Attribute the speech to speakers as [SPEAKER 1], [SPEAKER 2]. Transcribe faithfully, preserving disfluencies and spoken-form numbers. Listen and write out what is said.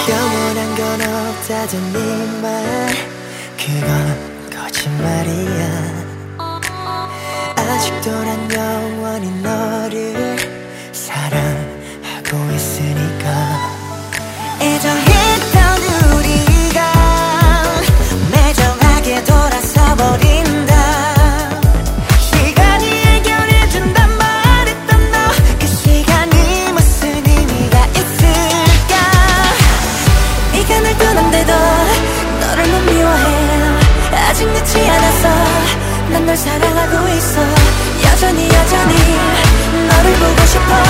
[SPEAKER 1] 영원한 건 없다던 네 말 그건 거짓말이야. 아직도 난 영원히 너를 사랑하고 있으니까. 애정했던 우리가 매정하게 돌아서 버린다. 시간이 해결해준단 말했던 너, 그 시간이 무슨 의미가 있을까. 네가 날 떠난데도 너를 못 미워해. 아직 늦지 않았어. 난 널 사랑하고 있어. 여전히 여전히 너를 보고 싶어.